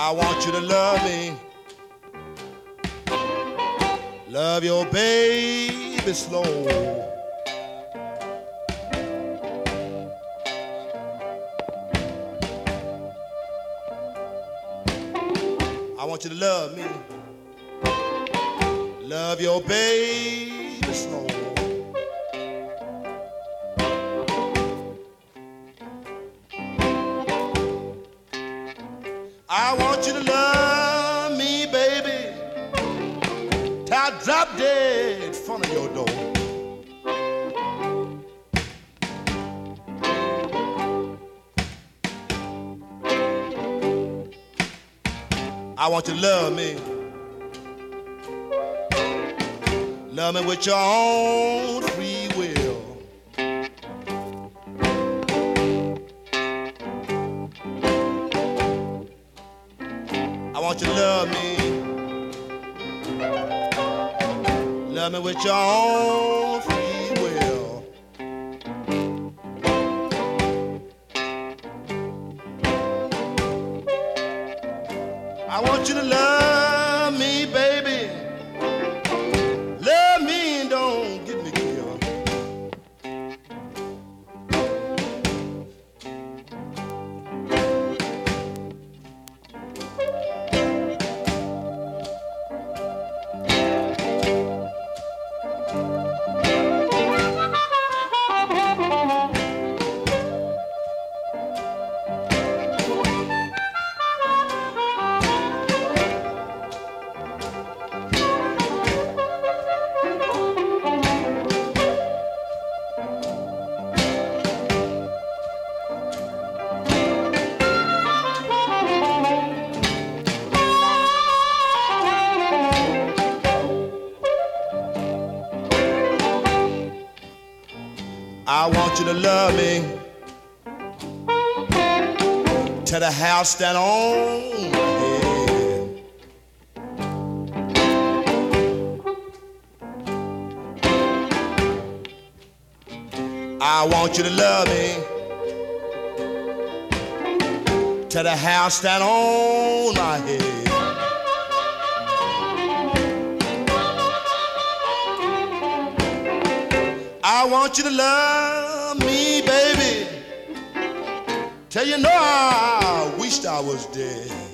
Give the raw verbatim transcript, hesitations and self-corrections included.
I want you to love me. Love your baby slow. I want you to love me. Love your baby slow. I want you to love me, baby, till I drop dead in front of your door. I want you to love me. Love me with your own free will. I want you to love me. Love me with your own free will. I want you to love me, baby. Love me and don't get me killed. I want you to love me till the house stand on my head. I want you to love me till the house stand on my head. I want you to love me, baby, till you know I wished I was dead.